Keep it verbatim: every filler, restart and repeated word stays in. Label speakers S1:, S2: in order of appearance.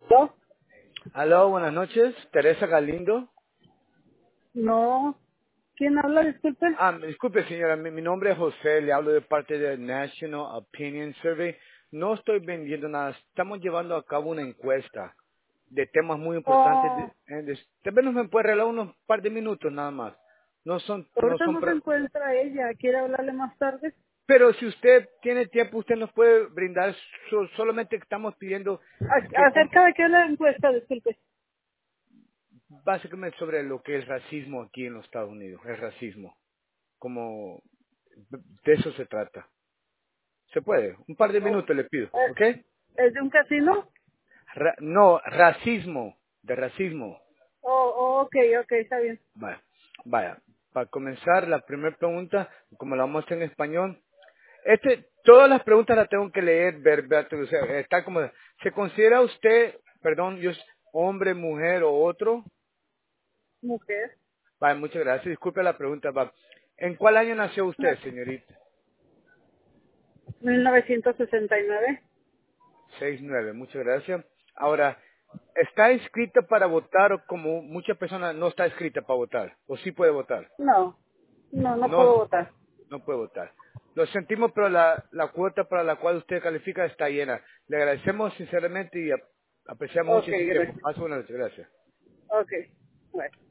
S1: ¿No?
S2: Aló, buenas noches. Teresa Galindo.
S1: No. ¿Quién habla? Disculpe.
S2: Ah, disculpe señora, mi, mi nombre es José, le hablo de parte de National Opinion Survey. No estoy vendiendo nada, estamos llevando a cabo una encuesta de temas muy importantes. De,
S1: Oh,
S2: eh, de- tal vez nos me puede regalar unos par de minutos nada más. No son, no
S1: ahorita
S2: son,
S1: no se
S2: pro-
S1: encuentra ella. ¿Quiere hablarle más tarde?
S2: pero si usted tiene tiempo, usted nos puede brindar, so- solamente estamos pidiendo
S1: A-
S2: que com-
S1: ¿Acerca de qué es la encuesta? Disculpe.
S2: básicamente sobre lo que es racismo aquí en los Estados Unidos, el racismo, como de eso se trata. Se puede. Un par de
S1: Oh,
S2: minutos le pido,
S1: ¿Es,
S2: ¿ok?
S1: es de un casino?
S2: Ra- no, racismo. De racismo.
S1: Oh, oh, ok, ok, está bien.
S2: Vaya. Vaya. Para comenzar, la primera pregunta, como la vamos a hacer en español. Este, todas las preguntas las tengo que leer verbatim, o sea, está como, ¿se considera usted, perdón, yo, hombre, mujer o otro?
S1: Mujer.
S2: Vaya, muchas gracias. Disculpe la pregunta, va. ¿En cuál año nació usted, señorita?
S1: mil novecientos sesenta y nueve.
S2: seis nueve, muchas gracias. Ahora, ¿está inscrita para votar o como muchas personas no está inscrita para votar? ¿O sí puede votar?
S1: No. No, no
S2: No,
S1: puedo votar.
S2: no puede votar. Lo sentimos, pero la, la cuota para la cual usted califica está llena. Le agradecemos sinceramente y ap- apreciamos
S1: Ok,
S2: mucho su tiempo.
S1: gracias.
S2: Pase buenas noches, gracias.
S1: Ok. Bueno.